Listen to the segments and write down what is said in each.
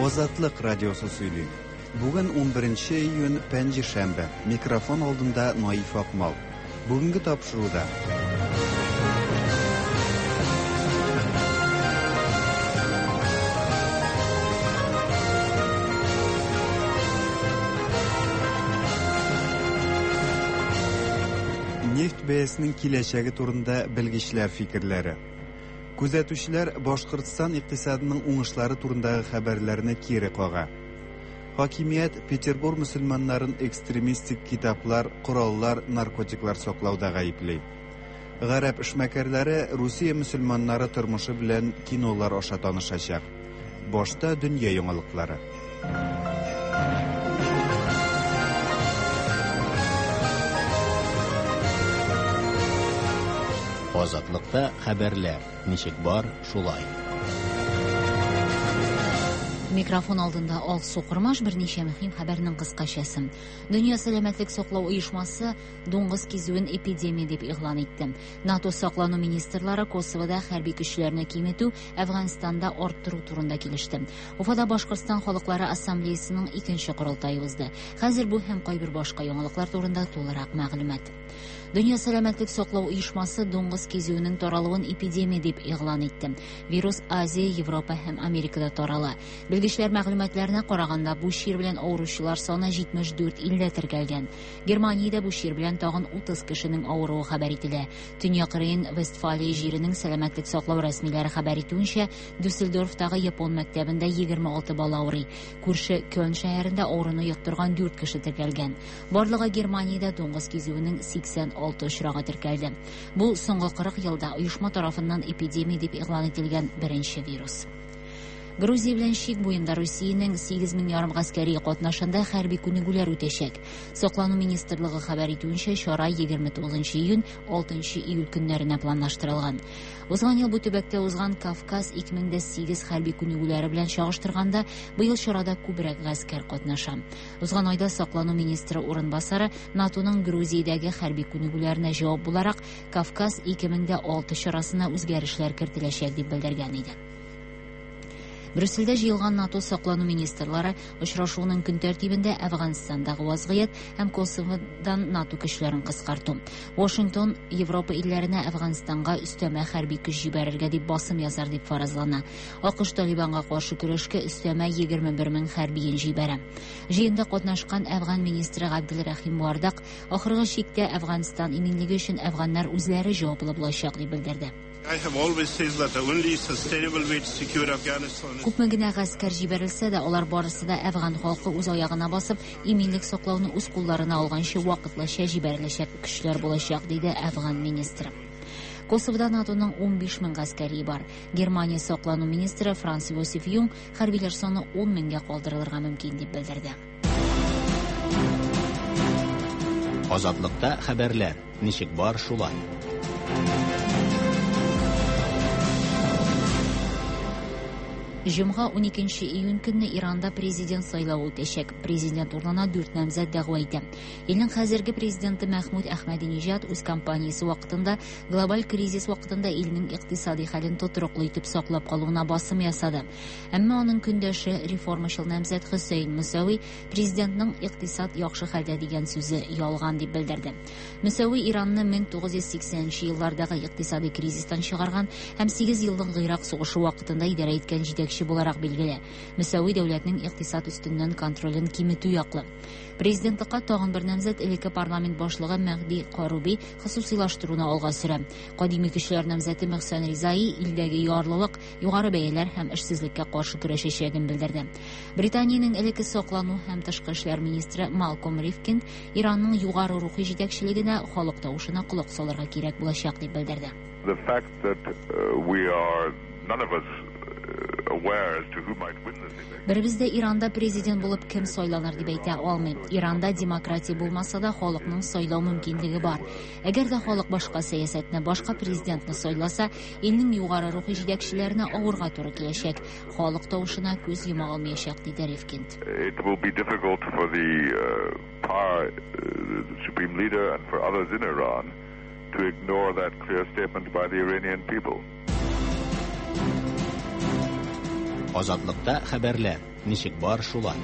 Озатлык радиосы сөйли. Бүген 11 июнь пәнҗешәмбе. Микрофон алдында Наиф Акмал. Бүгенге тапшыруда нефть бәясенең киләчәге турында белгечләр фикерләре. Күзәтүчеләр Башкортстан икътисадының уңышлары турындагы хәбәрләрне кире кага. Хакимият Петербург мөселманнарын экстремистик китаплар, кораллар, наркотиклар саклауда гаепли. Гарәп эшмәкәрләре Русия мөселманнары тормышы белән кинолар аша танышачак. Башта дөнья яңалыклары. Азатлыкта хәбәрләр. Ничек бар, шулай. Микрофон алдында Алсу Курмаш берничә мөһим хәбәрнең кыскачасы. Дөнья сәламәтлек саклау оешмасы дуңгыз кизүен эпидемия дип игълан итте. НАТО саклану министрлары Косовода хәрби көчләрне киметү, Әфганстанда арттыру турында килеште. Уфада Башкортстан халыклары ассамблеясының 2нче курултайы узды. Хәзер бу һәм кайбер башка яңалыклар турында тулырак мәгълүмат. Дөнья сәламәтлек саклау оешмасы дуңгыз кизүенең таралуын эпидемия дип игълан итте. Вирус Азия, Европа һәм Америкада тарала. Белгечләр мәгълүматларына караганда, бу чир белән авыручылар саны 74 илдә теркәлгән. Германиядә бу чир белән тагын 30 кешенең авыруы хәбәр ителә. Төньяк Рейн-Вестфалия җиренең сәламәтлек саклау рәсмиләре хәбәр итүенчә, Дюссельдорфтагы япон мәктәбендә 26 бала авырый. Күрше Кöln шәһәрендә авыруны йоктырган 4 кеше теркәлгән. Барлыгы Германиядә дуңгыз кизүенең 86 очрагы теркәлде. Бу соңгы 40 елда оешма тарафыннан эпидемия дип игълан ителгән беренче вирус. Грузия белән чик буенда Русиянең 8000 ярым гаскәри катнашында хәрби күнегүләр үтәчәк. Саклану министрлыгы хәбәр итүенчә, чара 29 июнь 6 июль көннәренә планлаштырылган. Узган ел бу төбәктә узган Кавказ 2008 хәрби күнегүләре белән чагыштырганда, быел чарада күбрәк гаскәр катнаша. Узган айда саклану министры урынбасары НАТОның Грузиядәге хәрби күнегүләренә җавап буларак Кавказ 2006 чарасына үзгәрешләр кертеләчәк дип белдергән иде. Брюссельдә җыелган НАТО саклану министрлары очрашуының көн тәртибендә Әфганстандагы вазгыять һәм Косоводан НАТО көчләрен кыскарту. Вашингтон Европа илләренә Әфганстанга өстәмә хәрби көч җибәрергә дип басым язар дип фаразлана. АКШ Талибанга каршы көрәшкә өстәмә 21 мең хәрбиен җибәрә. Җыенда катнашкан Әфган министры Габделрахим Буардак ахыргы чиктә Әфганстан иминлеге өчен әфганнар үзләре җаваплы булачак дип белдерде. Күпме генә гаскәр җибәрелсә дә, алар барысы да Әфган халкы үз аягына басып, иминлек саклауны үз кулларына алганчы вакытлыча җибәреләчәк көчләр булачак, диде Әфган министры. Косовода НАТОның 15 мең гаскәри бар. Германия саклану министры Франц Йосиф Юнг хәрбиләр саны 10 меңгә калдырылырга мөмкин дип белдерде. Азатлыкта хәбәрләр. Ничек бар, шулай. Җомга 12 июнь көнне Иранда президент сайлауы үтәчәк. Президент урынына 4 намзәт дәгъва итә. Илнең хәзерге президенты Мәхмүд Әхмәдинеҗад үз кампаниясе вакытында глобаль кризис вакытында илнең икътисади хәлен тотрыклы итеп саклап калуына басым ясады. Әмма аның көндәше реформачыл намзәт Хөсәйн Мусави президентның икътисад яхшы хәлдә дигән сүзе ялган дип белдерде. Мусави Иранны 1980 еллардагы икътисади кризистан чыгарган һәм 8 еллык Гыйрак сугышы вакытында идарә иткән җитәкче буларак билгеле. Мусави дәүләтнең икътисад үстеннән контролен киметү яклы. Президентлыкка тагын бер намзәт элекке парламент башлыгы Мәгъди Каруби хосусыйлаштыруны алга сөрә. Кадими кешеләр намзәте Мөхсән Ризаи илдәге ярлылык, югары бәяләр һәм эшсезлеккә каршы көрәшәчәген белдерде. Британиянең элекке саклану һәм тышкы эшләр министры Малком Рифкин Иранның югары рухи җитәкчелегенә, халык тавышына колак салырга кирәк булачак дип белдерде. The fact that we are none of us Беребез дә Иранда президент булып кем сайланыр дип әйтә алмыйм. Иранда демократия булмаса да халыкның сайлау мөмкинлеге бар. Әгәр дә халык башка сәясәтне, башка президентны сайласа, илнең югары рухи җитәкчеләренә авырга туры киләчәк. Халык тавышына күз йома алмаячак, диде Рифкин. It will be difficult for the supreme leader and for others in Iran to ignore that clear statement by the Iranian people. Азатлыкта хәбәрләр. Ничек бар, шулай.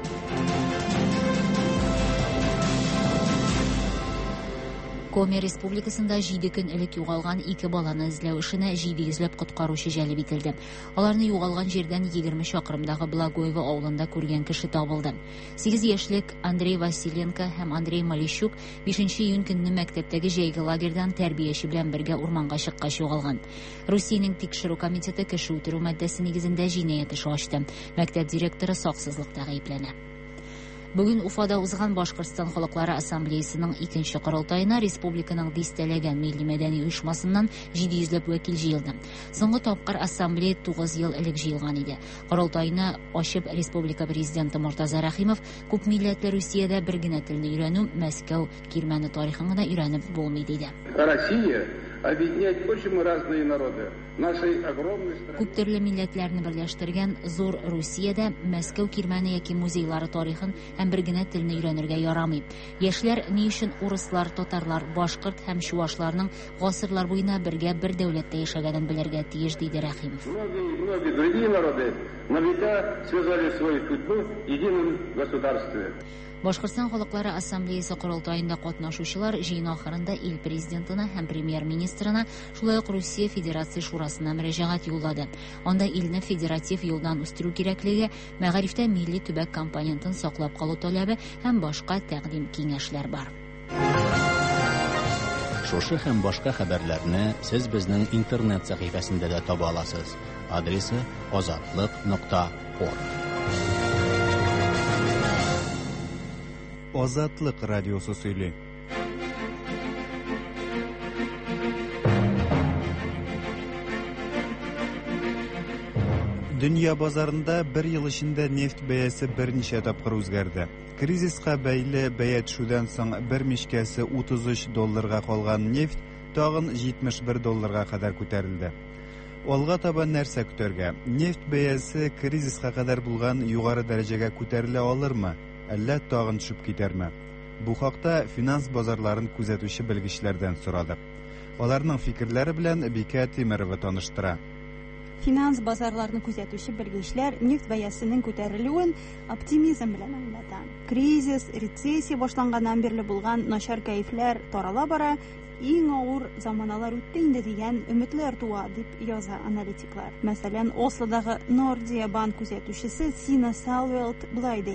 Коми республикасында 7 көн элек югалган 2 баланы эзләү эшенә 700 коткаручы җәлеп ителде. Аларны югалган җирдән 20 чакрымдагы Благоево авылында күргән кеше табылды. 8 яшьлек Андрей Василенко һәм Андрей Малищук 5 июнь көнне мәктәптәге җәйге лагерьдан тәрбияче белән бергә урманга чыккач югалган. Русиянең тикшерү комитеты кеше үтерү маддәсе нигезендә җинаять эше ачты. Мәктәп директоры саксызлыкта гаепләнә. Бүген Уфада узган Башкортстан халыклары ассамблеясының 2нче корылтаена республиканың дистәләгән милли-мәдәни оешмасыннан 700 вәкил җыелды. Соңгы тапкыр ассамблея 9 ел элек җыелган иде. Корылтайны ачып республика президенты Муртаза Рахимов күп милләтле Русиядә бер генә телне өйрәнү, Мәскәү кирмәне тарихын гына өйрәнеп булмый диде. Россия объединяет очень разные народы. Нашей огромной стране. Күп төрле милләтләрне берләштергән зур Русиядә Мәскәү кирмәне яки музейлары тарихын һәм бер генә телне өйрәнергә ярамый. Яшьләр ни өчен урыслар, татарлар, башкорт һәм чуашларның гасырлар буена бергә бер дәүләттә яшәгәнен белергә тиеш, диде Рахимов. Многие другие народы на века связали свою судьбу в едином государстве. Башкортстан халыклары ассамблеясы корылтаенда катнашучылар җыен ахырында ил президентына һәм премьер-министрына, шулай ук Русия Федерация шурасына мөрәҗәгать юллады. Анда илне федератив юлдан үстерү кирәклеге, мәгарифтә милли төбәк компонентын саклап калу таләбе һәм башка тәкъдим киңәшләр бар. Шушы һәм башка хәбәрләрне сез безнең интернет сәхифәсендә дә таба аласыз. Адресы azatlык.org. Азатлык радиосы сөйли. Дөнья базарында бер ел эчендә нефть бәясе берничә тапкыр үзгәрде. Кризиска бәйле бәя төшүдән соң бер мичкәсе $33 калган нефть тагын $71 кадәр күтәрелде. Алга таба нәрсә көтәргә? Нефть бәясе кризиска кадәр булган югары дәрәҗәгә күтәрелә алырмы? Әллә тагын төшүп китәрме? Бу хакта финанс базарларын күзәтүче белгечләрдән сорадык. Аларның фикерләре белән Бикә Тимерова таныштыра. Финанс базарларын күзәтүче белгечләр нефть бәясенең күтәрелүен оптимизм белән аңлата. Кризис, рецессия башланганнан бирле булган начар кайфләр тарала бара, иң авыр заманалар үтте инде дигән өметләр туа, дип яза аналитиклар. Мәсәлән, Ослодагы Nordea банк күзәтүчесе Сина Салвелт булай ди.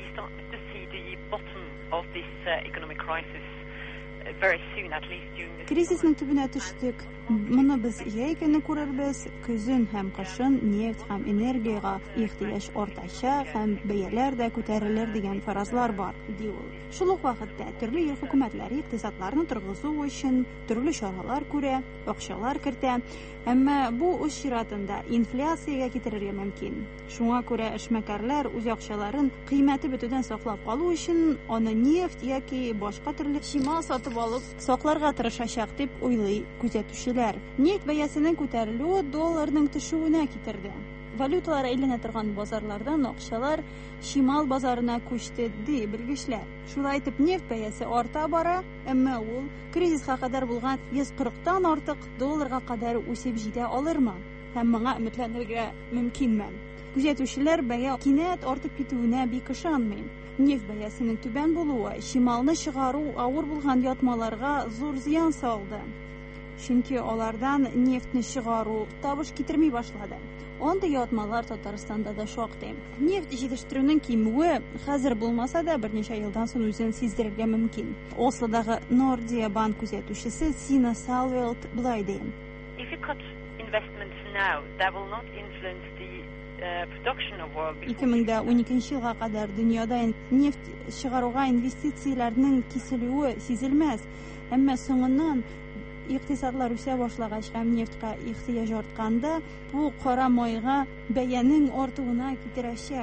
Кризисның төбенә төштек. Моны без яй көне күрербез. Көзен һәм кышын нефть һәм энергиягә ихтыяҗ артачак һәм бәяләр дә күтәрелер дигән фаразлар бар, ди ул. Шул ук вакытта төрле ел хөкүмәтләре икътисадларны торгызу өчен төрле чаралар күрә, акчалар кертә. Әмма бу үз чиратында инфляциягә китерергә мөмкин. Шуңа күрә эшмәкәрләр үз акчаларын кыйммәте бетүдән саклап калу өчен аны нефть яки башка төрле шимал сатып алып сакларга тырышачак дип уйлый күзәтүчеләр. Нефть бәясенең күтәрелүе долларның төшүенә китерде. Валюталар әйләнә торган базарлардан акчалар шимал базарына күчте, ди белгечләр. Шулай итеп нефть бәясе арта бара, әмма ул кризиска кадәр булган 140тан артык долларга кадәр үсеп җитә алырмы? Һәм моңа өметләнергә мөмкинме? Күзәтүчеләр бәя кинәт артып китүенә бик ышанмый. Нефть бәясенең түбән булуы шималны чыгару авыр булган ятмаларга зур зыян салды. Чөнки алардан нефтьне чыгару табыш китерми башлады. Андый ятмалар Татарстанда да шактый. Нефть җитештерүнең кимүе хәзер булмаса да берничә елдан соң үзен сиздерергә мөмкин. Ослодагы Nordea банк күзәтүчесе Сина Салвелт булай ди. If you cut investments now, that will not influence the production of oil. 2012 елга кадәр дөньяда нефть чыгаруга инвестицияләрнең киселүе сизелмәс. Әмма соңыннан икътисадлар үсә башлагач һәм нефтькә ихтыяҗ артканда, бу кара майга бәянең артуына китерәчәк.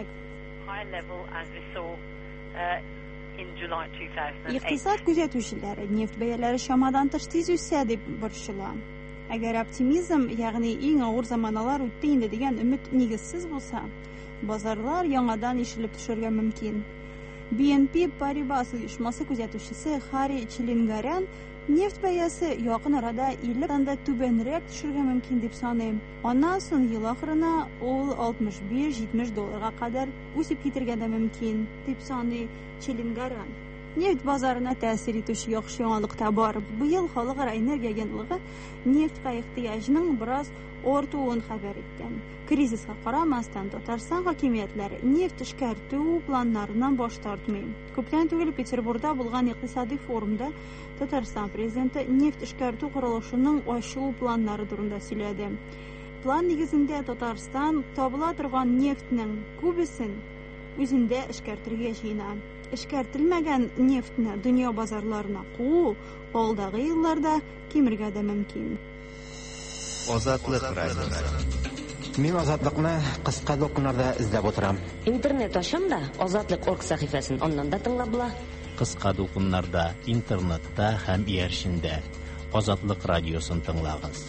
Икътисад күзәтүчеләре нефть бәяләре шамадан тыш тиз үсә дип борчыла. Әгәр оптимизм, ягъни иң авыр заманалар үтте инде дигән өмет нигезсез булса, базарлар яңадан ишелеп төшәргә мөмкин. BNP Paribas оешмасы күзәтүчесе Хари Челингарян Neft bəyəsi yaxın arada 50-dən də түбәнрәк төшәргә мөмкин дип саныйм. Аннан соң ел ахырына ул $65-70 кадәр үсеп китәргә дә мөмкин дип саный Челенгаран. Neft базарына тәэсир итүче яхшы яңалык та бар. Быел Халыкара энергия агентлыгы нефтькә ихтыяҗның бераз артуын хәбәр иткән. Кризиска карамастан Татарстан хакимиятләре нефть эшкәртү планнарыннан баш тартмый. Күптән түгел Петербургда булган икътисади форумда Татарстан президенты нефть эшкәртү корылышының ачылу планнары турында сөйләде. План нигезендә Татарстан табыла торган нефтьнең күбесен үзендә эшкәртергә җыена. Эшкәртелмәгән нефтьне дөнья базарларына куу алдагы елларда кимергә дә мөмкин. Азатлык радиосы. Мин азатлыкны кыска докумнарда эзләп утырам. Интернет ачам да Азатлык.org сәхифәсен аннан да тыңлап була. Кыска докумнарда, интернетта һәм ияршендә Азатлык радиосын тыңлагыз.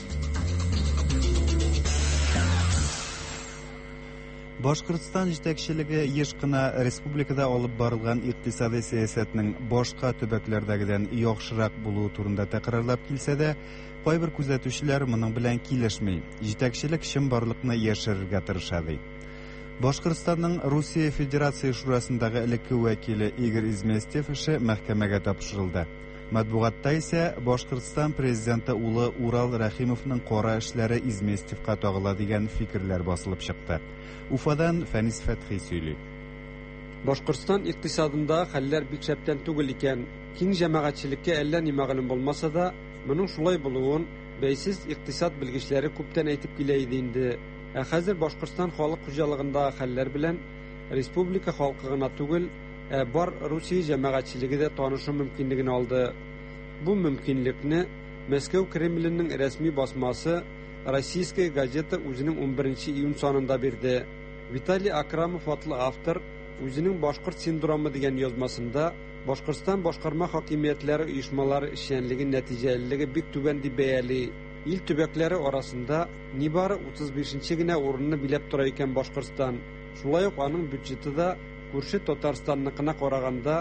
Башкортстан җитәкчелеге еш кына республикада алып барылган икътисади сәясәтнең башка төбәкләрдәгедән яхшырак булуы турында тәкърарлап килсә дә, кайбер күзәтүчеләр моның белән килешми. Җитәкчелек чын барлыкны яшерергә тырыша ди. Башкортстанның Русия Федерация шурасындагы элекке вәкиле Игорь Изместьев эше мәхкәмәгә тапшырылды. Матбугатта исә Башкортстан президенты улы Урал Рәхимовның кара эшләре Изместьевка тагыла дигән фикерләр басылып чыкты. Уфадан Фәнис Фәтхи сөйли. Башкортстан икътисадында хәлләр бик шәптән түгел икән. Киң җәмәгатьчелеккә әллә ни мәгълүм булмаса да, моның шулай булуын бәйсез икътисад белгечләре күптән әйтеп килә иде инде. Ә хәзер Башкортстан халык хуҗалыгындагы хәлләр белән республика халкы гына түгел, бар Русия җәмәгатьчелеге дә танышу мөмкинлеген алды. Бу мөмкинлекне Мәскәү Кремленең рәсми басмасы Российская газета үзенең 11 июнь санында бирде. Виталий Акрамов атлы автор үзенең Башкорт синдромы дигән язмасында Башкортстан башкарма хакимиятләре оешмалары эшчәнлеге нәтиҗәлелеге бик түбән дип бәяли. Ил төбәкләре арасында нибары 35-нче генә урынны биләп тора икән Башкортстан. Шулай ук аның бюджеты да күрше Татарстанныкына караганда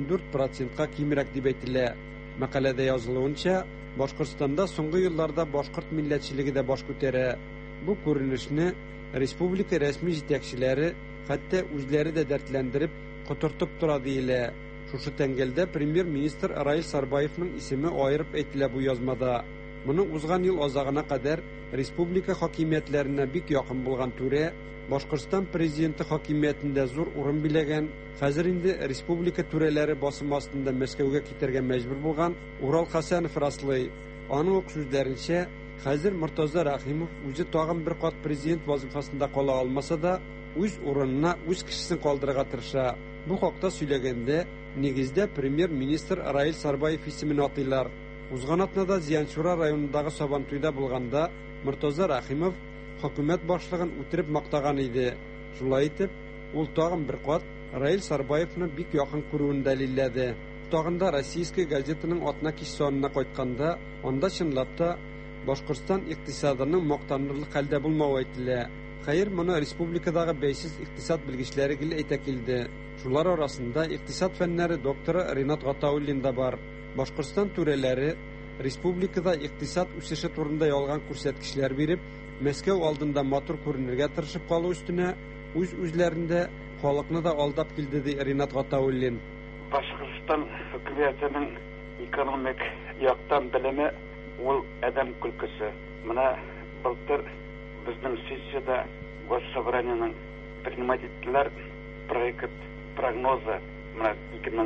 14%-ка кимрәк дип әйтелә. Мәкаләдә язылуынча, Башкортстанда соңгы елларда башкорт милләтчелеге дә баш күтәрә. Бу күренешне республика рәсми җитәкчеләре хәтта үзләре дә дәртләндереп, котыртып тора диелә. Шушы тәңгәлдә премьер-министр Раил Сарбаевның исеме аерып әйтелә бу язмада. Моның узган ел азагына кадәр республика хакимиятләренә бик якын булган түрә, Башкортстан президенты хакимиятендә зур урын биләгән, хәзер инде республика түрәләре басым астында Мәскәүгә китәргә мәҗбүр булган Урал Хәсәнов раслый. Аның ук сүзләренчә, хәзер Мортаза Рәхимов үзе тагын бер кат президент вазифасында кала алмаса да, үз урынына үз кешесен калдырырга тырыша. Бу хакта сөйләгәндә, нигездә премьер-министр Раил Сарбаев исемен атыйлар. Узган атнада Зиянчура районындагы Сабантуйда булганда, Мортаза Рәхимов хөкүмәт башлыгын үтереп мактаган иде. Шулай итеп, ул тагын бер кат Раил Сарбаевны бик якын күрүен дәлилләде. Тагында Российская газетаның атна кич санына кайтканда, анда чынлап та Башкортстан икътисадының мактанырлык хәлдә булмавы әйтелә. Хәер, моны республикадагы бәйсез икътисад белгечләре гел әйтә килде. Шулар арасында икътисад фәннәре докторы Ринат Гатауллин да бар. Башкортстан түрәләре республикада икътисад үсеше турында ялган күрсәткечләр биреп, Мәскәү алдында матур күренергә тырышып калу өстенә үзләрендә халыкны да алдап килде ди Ринат Гатауллин. Башкортстан хөкүмәтенең экономик яктан белеме ул адам күлкесе. Менә былтыр безнең сессияда Госсобраниянең предпринимательләр проект прогнозы менә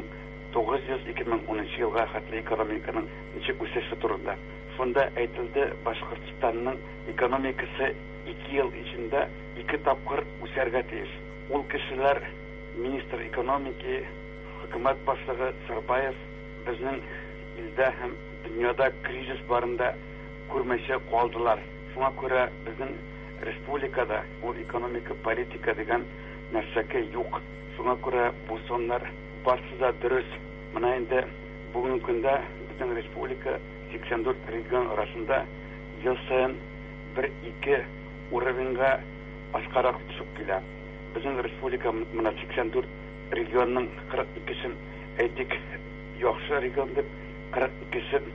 2009-2010 елга хәтле экономиканың ничек үсеше турында. Шунда әйтелде, Башкортстанның экономикасы 2 ел içinde 2 тапкыр үсәргә тиеш. Ул кешеләр министр экономики, хөкүмәт башлыгы Сарбаев безнең илдә һәм дөньяда кризис барында күрмәчә калдылар. Шуңа күрә безнең республикада ул экономика политика дигән нәрсәкә юк. Шуңа күрә бу соннар барсы дөрес. Менә инде бүгенге көндә безнең республика 84 регион арасында ел сайын 1-2 уровеньга ашкарак төшеп килә. Безнең республика менә 84 регионның 42-сен әйтик яхшы регион дип, 42-сен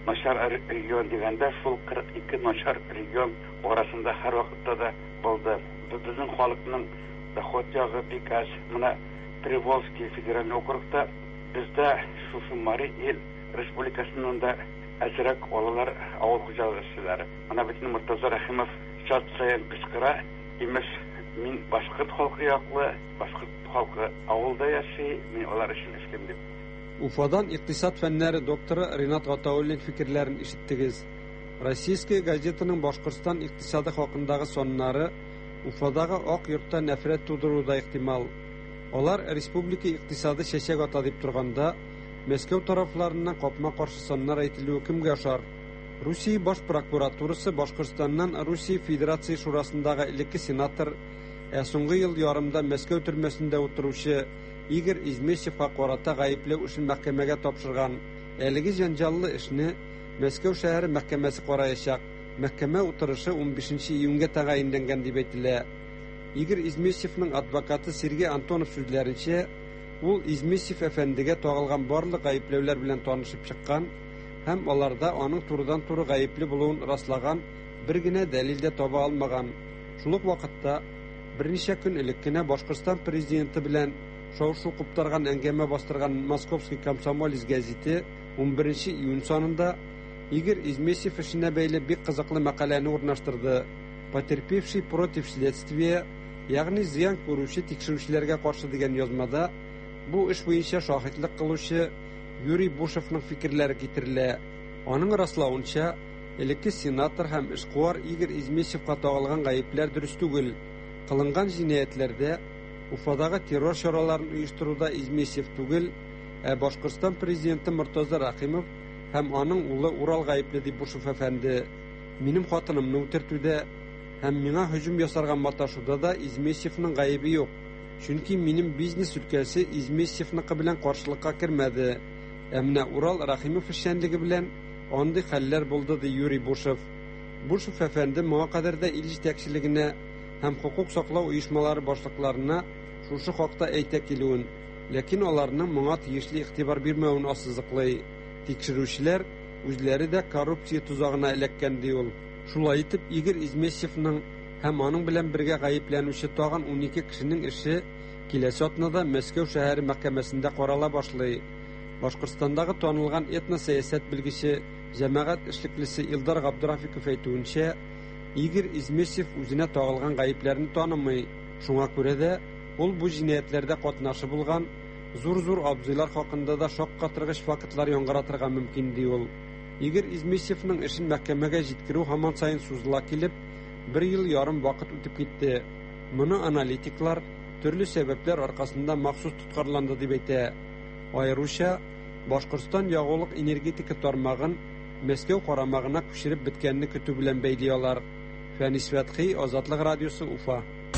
начар регион дигәндә шул 42 начар регион арасында һәр вакытта да булды. Безнең халыкның доход ягы бик аз. Менә Приволжский федераль округта бездә шушы Мари Ил республикасының да әзрәк алалар авыл хуҗалыгы эшчеләре. Ана бит Муртаза Рәхимов чат саен кычкыра, имеш мин башкорт халкы яклы, башкорт халкы авылда яши, мин алар өчен эшлим дип. Уфадан икътисад фәннәре докторы Ринат Гатауллин фикерләрен ишеттегез. Российская газетаның Башкортстан икътисады хакындагы соннары Уфадагы ак йортта нәфрәт тудыруда ихтимал. Алар республика икътисады чәчәк ата дип торганда, Мәскәү тарафларыннан капма каршы соннар әйтелүе кемгә ошар? Русия баш прокуратурасы Башкортстаннан Русия Федерация шурасындагы элекке сенатор, соңгы ел ярымда Мәскәү төрмәсендә утыручы Игорь Измещевка карата гаепләү өчен мәхкәмәгә тапшырган. Әлеге җанҗаллы эшне Мәскәү шәһәре мәхкәмәсе караячак. Мәхкәмә утырышы 15 июньгә тәгаенләнгән дип әйтелә. Игорь Измещевның адвокаты Сергей Антонов сүзләренчә, ул Измещев әфәндегә тагылган барлык гаепләүләр белән танышып чыккан һәм аларда аның турыдан-туры гаепле булуын раслаган бер генә дәлил дә таба алмаган. Шул ук вакытта берничә көн элек кенә Башкортстан президенты белән шау-шу куптарган әңгәмә бастырган Московский комсомолец гәзите 11 июнь санында Игорь Измещев эшенә бәйле бик кызыклы мәкаләне урнаштырды. Потерпевший против следствия, ягъни зыян күрүче тикшерүчеләргә каршы дигән язмада бу эш буенча шаһитлык кылучы Юрий Бушевның фикерләре китерелә. Аның раславынча, элекке сенатор һәм эшкуар Игорь Измещевка тагылган гаепләр дөрес түгел. Кылынган җинаятьләрдә Уфадагы террор чараларын оештыруда Измещев түгел, Башкортстан президенты Муртаза Рәхимов һәм аның улы Урал гаепле дип Бушев әфәнде. Минем хатынымны үтертүдә һәм миңа һөҗүм ясарга маташуда да Измещевның гаебе юк. Чөнки минем бизнес өлкәсе Измещевныкы белән каршылыкка кермәде. Әмма Урал Рәхимов эшчәнлеге белән андый хәлләр булды ди Юрий Бушев. Бушев әфәнде моңа кадәр дә ил җитәкчелегенә һәм хукук саклау оешмалары башлыкларына шушы хакта әйтә килүен, ләкин аларның моңа тиешле игътибар бирмәвен ассызыклый. Тикшерүчеләр үзләре дә коррупция тузагына эләккән ди ул. Шулай итеп, Игорь Измещевның һәм аның белән бергә гаепләнүче тагын 12 кешенең эше киләсе атнада Мәскәү шәһәре мәхкәмәсендә карала башлый. Башкортстандагы танылган этносәясәт белгече, җәмәгать эшлеклесе Илдар Габдрафиков әйтүенчә, Игорь Измещев үзенә тагылган гаепләрне танымый. Шуңа күрә дә ул бу җинаятләрдә катнашы булган зур-зур абзыйлар хакында да шаккатыргыч фактлар яңгыратырга мөмкин ди ул. Игорь Измещевның эшен мәхкәмәгә җиткерү һаман сайын сузыла килеп, 1 ел ярым вакыт үтеп китте. Моны аналитиклар төрле сәбәпләр аркасында махсус тоткарланды дип әйтә. Аеруча Башкортстан ягулык энергетика тармагын Мәскәү карамагына күчереп биткәнне көтү белән бәйлиләр. Фәнис Фәтхи, Азатлык радиосы, Уфа.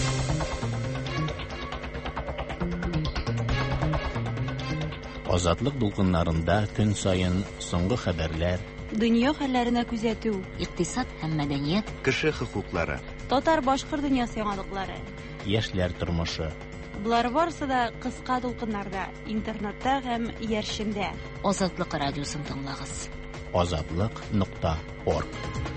Азатлык дулкыннарында көн сайын соңгы хәбәрләр, дөнья хәлләренә күзәтү, икътисад һәм мәдәният, кеше хокуклары, татар-башкорт дөньясы яңалыклары, яшьләр тормышы. Булар барысы да кыска дулкыннарда, интернетта һәм яршендә. Азатлык радиосын тыңлагыз. Azatlyk.org.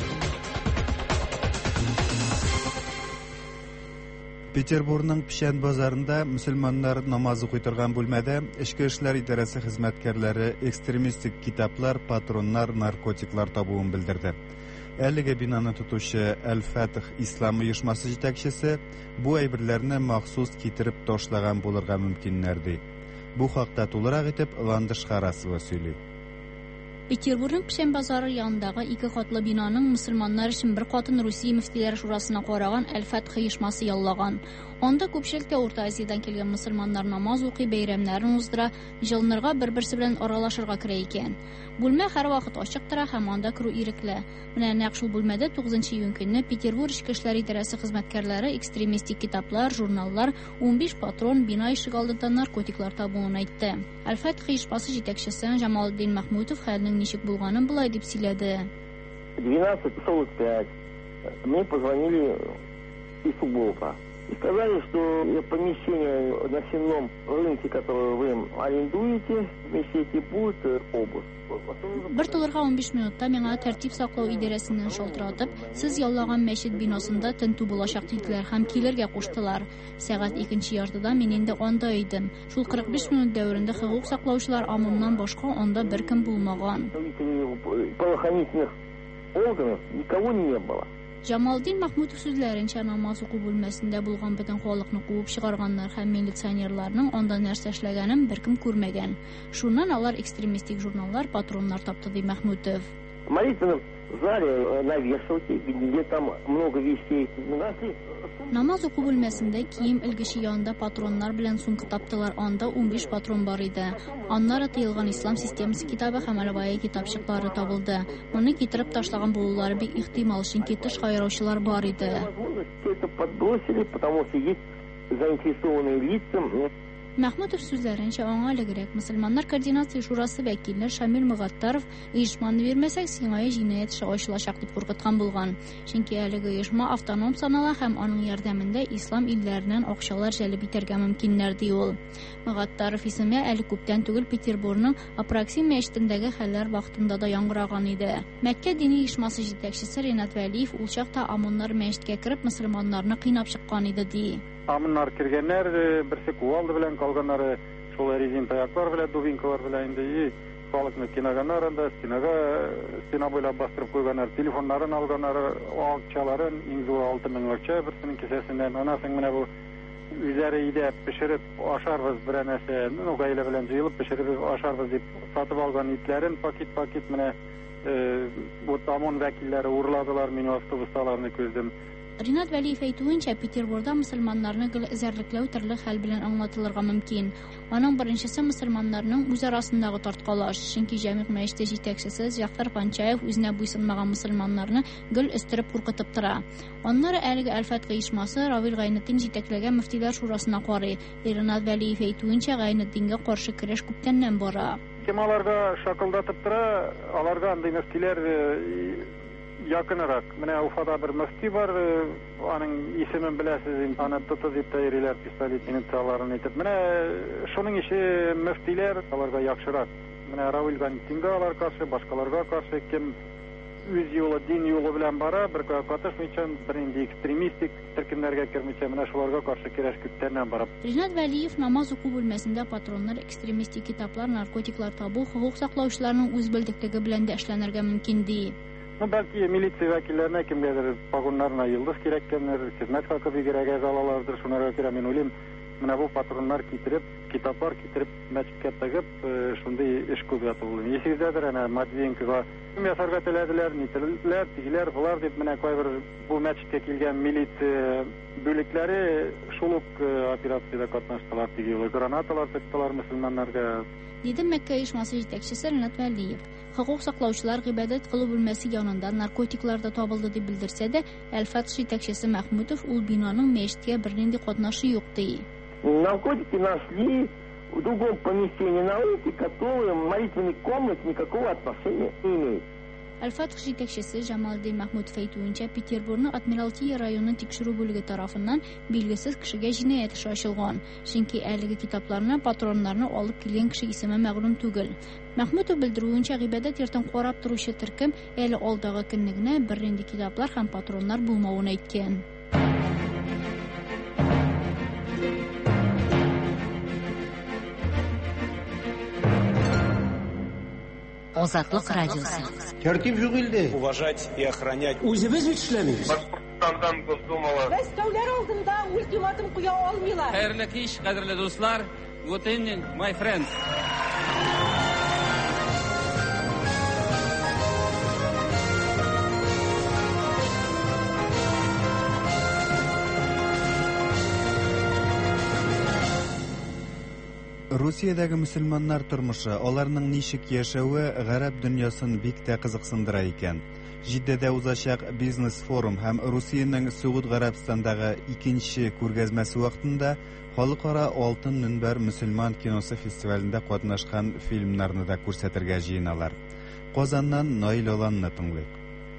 Петербургның Пишән базарында мөселманнар намаз укый торган бүлмәдә Эчке эшләр идарәсе хезмәткәрләре экстремистик китаплар, патроннар, наркотиклар табуын белдерде. Әлеге бинаны тотучы Әл-Фатих ислам оешмасы җитәкчесе бу әйберләрне махсус китереп ташлаган булырга мөмкиннәр ди. Бу хакта тулырак итеп Ландыш Харасова сөйли. Петербургның Пишән базары янындагы 2 катлы бинаның мөселманнар өчен бер катын Русия мөфтиләре шурасына караган Әл-Фатих оешмасы яллаган. Анда күпчелеккә Урта Азиядан килгән мөселманнар намаз укый, бәйрәмнәрен уздыра, җылынырга бер-берсе белән аралашырга керә икән. Бүлмә һәр вакыт ачык тора һәм анда керү ирекле. Менә нәкъ шул бүлмәдә 9 июнь көнне Петербург Эчке эшләр идарәсе хезмәткәрләре экстремистик китаплар, журналлар, 15 патрон, бина ишек алдында наркотиклар табуын әйтте. Әл-Фатих оешмасы җитәкчесе Җамалетдин Мәхмүтов хәлнең ничек булганын булай дип сөйләде. 12:45 мне позвонили из Субота. И сказали, что помещение на сенном рынке, которое вы арендуете, вместе эти будет обыск. Bir to'lg'irga 15 minutda menga tartib saqlov idorasidan shалтыратып, siz yollagan masjid binosida tintuv bo'lashaq dedilar ham kelerga qo'shdilar. Soat 2 yartıda men endi onda edim. Shul 45 minut davrida huquq saqlovchilar amumdan boshqa onda bir kim bo'lmagan. Правоохранительных органов никого не было. Jamaldin Mahmudov so'zlaricha namoz o'qib bo'lmasida bo'lgan butun xalqni quvib chiqarganlar ham militsionerlarning onda narsa ishlaganin bir kim ko'rmagan. Shundan ular ekstremistik jurnallar patronlar topdi deydi Mahmudov. В молитвенном зале на вешалке, где там много вещей. Namoz o'qib bo'lmasida kiyim ilgishi yonida patronlar bilan sumka topdilar. Onda 15 patron bor edi. Onlara tayilgan islom sistemasi kitobi ham alvaya kitobchiqlari topildi. Uni ketirib tashlagan bo'lishlari bek ehtimol chunki tish qayrovchilar bor edi. Это подбросили, потому что есть заинтересованные лица. Mahmudov so'zlaricha o'ng'aligirak musulmonlar koordinatsiya shurasi vakillari Shamil Mug'attarov uyushmani bermasak sing'oya jinoyat ishi ochilashaq deb qo'rqitgan bo'lgan. Chunki haligi uyushma avtonom sanalar ham uning yordamida islom illaridan oqsholar jalb etarga mumkinlar deydi. Mug'attarov ismi ali ko'pdan tugul Peterburgning Apraksim masjididagi hallar vaqtida da yangragan edi. Makka diniy uyushmasi yetakchisi Renat Valiyev u chaqda amonlar masjidga kirib musulmonlarni qiynab chiqqan edi deydi. Amınlar kirgenler birisi kuvaldı bilen kalganları şol rezin tayaklar bile dubinkalar bile indi balıkны kinaganlar anda stena boylap bastırıp koyganlar telefonların alganları o akçaların ingzu 6000 akça birisinin kesesinden anasın mene bu üzeri idep pişirip aşarbız bir anası nogayla bilen jıyılıp pişirip aşarbız deyip satıp algan itlerin paket mene bu tamon vekilleri uğurladılar mini avtobustalarını közdim. Renat Valiyev aytuvuncha Peterburgda musulmonlarni g'ilzarliklov turli xil bilan anglatilirga mumkin. Uning birinchisi musulmonlarning o'zarasındagi tortqalash. Chunki Jamiq masjidi yetakchisi Jafar Panchayev o'zine bo'ysunmagan musulmonlarni g'il istirib qo'rqitib tura. Onlar әлеге Al-Fath uyushmasi Ravil G'ayniddin yetaklagan muftiylar shurasina qori. Renat Valiyev aytuvuncha G'ayniddinga qarshi kurash ko'pdan bora. Kemalarga shakıldatıp tura, alarga anday müftiyler yakınırak. Mene Ufada bir müfti var, onun ismin bilesiz, imtihanı tutu deyip tayiriler, pistolet initiallarını etip. Mene şunun işi müftiler, alarga yakşırak. Mene Ravil G'ayniddinga alar karşı, başkalarga karşı kim üz yolu, din yolu bilen bara, bir katışmayacağım, birinde ekstremistik, Türkimlerge kirmeyeceğim, mene şularga karşı kireş kütlerden bara. Renat Valiyev namaz o'qib bo'lmasida patronlar ekstremistik kitaplar, narkotiklar tabu, huquq saqlovchilarning o'z bildikligi bilan da ishlanirga mumkin deydi. Belki militsiya vakillerine kimgedir pagonlarına yıldız gerekkenler, hizmet hakkı bir gerek alalardır, şunlara göre men olayım. Mene bu patronlar getirip, kitaplar getirip, meçhikket takıp, şunda iş kubiyatı olun. Esizdedir, maddiyen küva. Yasarga telediler, niteliler, tigiler, bular deyip, mene koy bir bu meçhikke kelgen militsiya bölükleri şuluk operasyada katnaştılar, tigiyorlar. Granatalar tıktılar musulmanlarga. Dedi Makka uyushmasi yetakchisi Renat Valiyev. Huquq saqlovchilar ibodat qilib bo'lmasi yonida narkotiklar da topildi deb bildirsa-da, Al-Fath yetakchisi Mahmudov u binoning masjidga bir nindi qatnashi yo'q deydi. Наркотики нашли в другом помещении науки, которое молитвенной комнате никакого отношения не имеет. Al-Fath yetakchisi Jamaldin Mahmudov aytuvuncha Peterburgning Admiraltiya rayoni tekshiruv bo'ligi tomonidan belgisiz kishiga jinoyat ishi ochilgan. Chunki haligi kitoblarni patronlarni olib kelgan kishi ismi ma'lum tugul. Mahmudov bildiruvuncha ibodat yerdan qarab turuvchi turkum hali oldagi kunligini bir endi kitoblar ham patronlar bo'lmog'ini aytgan. Озатлык радиосы. Тәртип юк илдә. Уважать и охранять. Үзебез бит эшләмибез. Башкортстандан Госдумала. Мәскәүләр алдында ультиматум куя алмыйлар. Хәерле кич, кадерле дуслар. Good evening, my friends. Rusiyadagi musulmonlar turmushi, ularning nishik yashauvi g'arab dunyosin bekda qiziqsindira ekan. Jiddada o'zashaq biznes forum ham Rossiyaning Saud Arabistondagi ikkinchi ko'rgazmasi vaqtida xalqaro Oltin minbar musulmon kinosi festivalida qatnashgan filmlarni da ko'rsatirga jiyinalar. Qozondan Noil Olanni tinglaylik.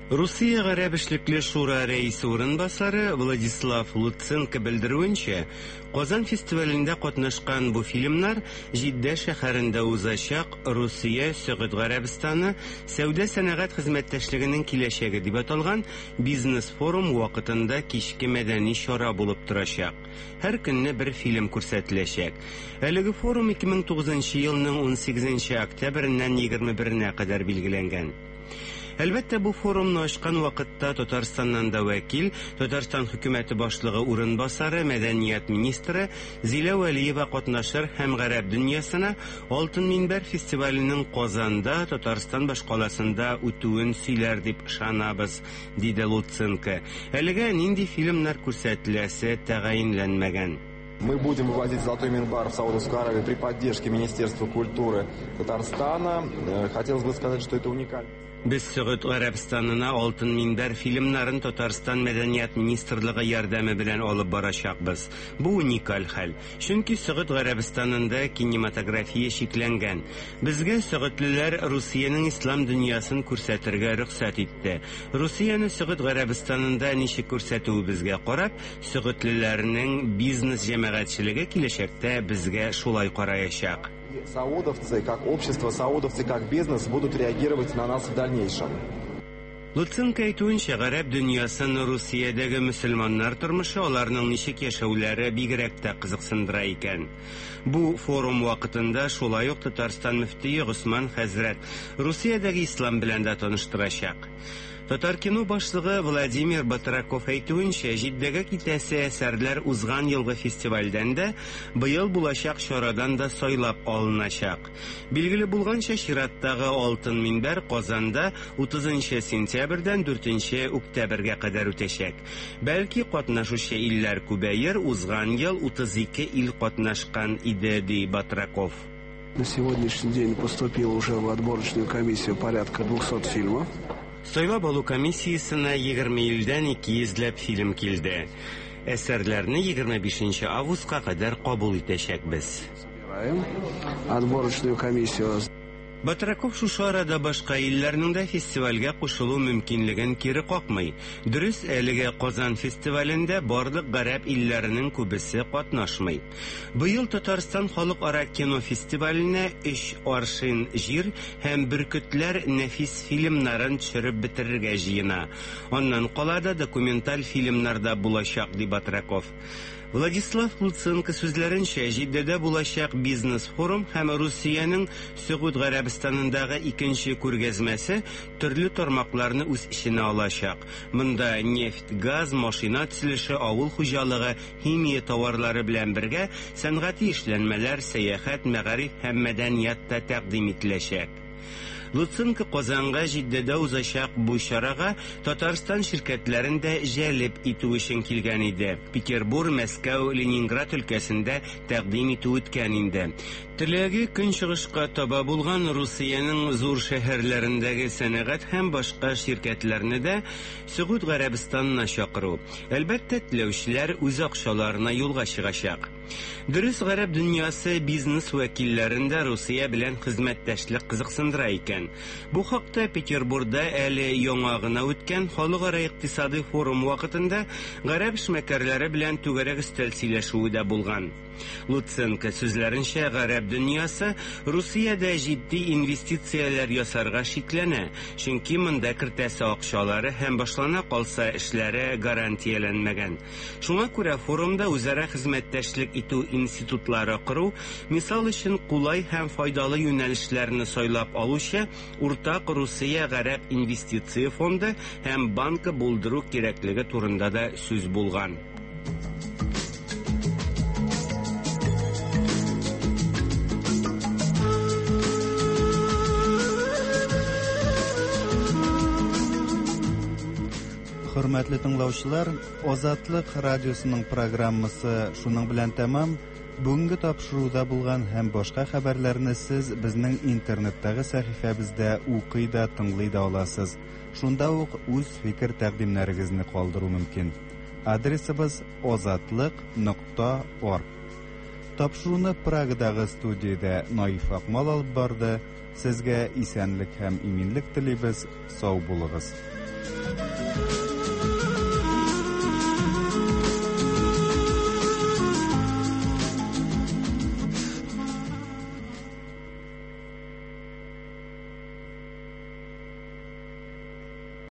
Русия гарәп эшлекле шура рәисе урынбасары Владислав Луценко белдерүенчә, Казан фестивалендә катнашкан бу фильмнар Җиддә шәһәрендә узачак Русия Сәгъүд Гарәбистаны сәүдә-сәнәгать хезмәттәшлегенең киләчәге дип аталган бизнес-форум вакытында кичке мәдәни чара булып торачак. Һәр көнне бер фильм күрсәтеләчәк. Әлеге форум 2009 елның 18 октябреннән 21-нә кадәр билгеләнгән. Әлбәттә, бу форумны ачкан вакытта Татарстаннан да вәкил, Татарстан хөкүмәте башлыгы урынбасары, мәдәният министры Зилә Вәлиева катнашыр һәм гарәп дөньясына Алтын минбәр фестиваленең Казанда, Татарстан башкаласында үтүен сөйләр дип ышанабыз, диде Луценко. Әлегә нинди фильмнар күрсәтеләсе тәгаенләнмәгән. Мы будем вывозить «Золотой минбар» в Саудовскую Аравию при поддержке Министерства культуры Татарстана. Хотелось бы сказать, что это уникально. Без Сәгъүд Гарәбистанына Алтын минбәр фильмнарын Татарстан мәдәният министрлыгы ярдәме белән алып барачакбыз. Бу уникаль хәл. Чөнки Сәгъүд Гарәбистанында кинематография шикләнгән. Безгә сәгъүдлеләр Русиянең ислам дөньясын күрсәтергә рөхсәт итте. Русияне Сәгъүд Гарәбистанында ничек күрсәтүебезгә карап, сәгъүдлеләрнең бизнес җәмәгатьчелеге киләчәктә безгә шулай караячак. Саудовцы, как общество, саудовцы, как бизнес будут реагировать на нас в дальнейшем. Луценко әйтүенчә, гарәп дөньясын Русиядәге мөселманнар тормышы, аларның ничек яшәүләре бигрәк тә кызыксындыра икән. Бу форум вакытында шулай ук Татарстан мөфтие Госман хәзрәт Русиядәге ислам белән дә таныштырачак. Татар кино башлыгы Владимир Батраков әйтүенчә, Җиддәгә китәсе әсәрләр узган елгы фестивальдән дә, быел булачак чарадан да сайлап алыначак. Билгеле булганча, чираттагы Алтын минбәр Казанда 30 сентябрьдән 4 октябрьгә кадәр үтәчәк. Бәлки катнашучы илләр күбәер, узган ел 32 ил катнашкан иде, ди Батраков. На сегодняшний день поступило уже в отборочную комиссию порядка 200 фильмов. Сайлап алу комиссиясына 20 илдән 200 фильм килде. Әсәрләрне 25 августка кадәр кабул итәчәкбез. Отборочную комиссию. Батраков шушы арада башка илләрнең дә фестивальгә кушылу мөмкинлеген кире какмый. Дөрес, әлегә Казан фестивалендә барлык гарәп илләренең күбесе катнашмый. Быел Татарстан халыкара кино фестиваленә 3 аршин җир һәм бөркетләр нәфис фильмнарын төшереп бетерергә җыена. Аннан калада документаль фильмнарда булачак, ди Батраков. Владислав Луценко сүзләренчә, Җиддәдә булачак бизнес-форум һәм Русиянең Сәгъүд Гарәбистанындагы икенче күргәзмәсе төрле тармакларны үз иченә алачак. Монда нефть, газ, машина төзелеше, авыл хуҗалыгы, химия товарлары белән бергә сәнгати эшләнмәләр, сәяхәт, мәгариф һәм мәдәният та тәкъдим ителәчәк. Луценко Казанга Җиддәдә узачак бу чарага Татарстан ширкәтләрен дә җәлеп итү өчен килгән иде. Петербург, Мәскәү, Ленинград өлкәсендә тәкъдим итү үткән инде. Теләге көнчыгышка таба булган Русиянең зур шәһәрләрендәге сәнәгать һәм башка ширкәтләрне дә Сәгъүд Гарәбистанына чакыру. Әлбәттә, теләүчеләр үз акчаларына юлга чыгачак. Дөрес, гарәп дөньясы бизнес вәкилләрендә Русия белән хезмәттәшлек кызыксындыра икән. Бу хакта Петербургда әле яңа гына үткән халыкара икътисади форум вакытында гарәп эшмәкәрләре белән түгәрәк өстәл сөйләшүе дә булган. Луценко сүзләренчә, гарәп дөньясы Русиядә җитди инвестицияләр ясарга шикләнә, чөнки монда кертәсе акчалары һәм башлана калса эшләре гарантияләнмәгән. Шуңа күрә форумда үзара хезмәттәшлек итү институтлары кору, мисал өчен кулай һәм файдалы юнәлешләрне сайлап алучы уртак Русия гарәп инвестиция фонды һәм банкы булдыру кирәклеге турында да сүз булган. Хөрмәтле тыңлаучылар, Азатлык радиосының программасы шуның белән тәмам. Бүгенге тапшыруда булган һәм башка хәбәрләрне сез безнең интернеттагы сәхифәбездә укый да, тыңлый да аласыз. Шунда ук үз фикер тәкъдимнәрегезне калдыру мөмкин. Адресыбыз ozatliq.org. Тапшыруны Прагадагы студиядә Наиф Акмал алып барды. Сезгә исәнлек һәм иминлек телибез. Сау булыгыз.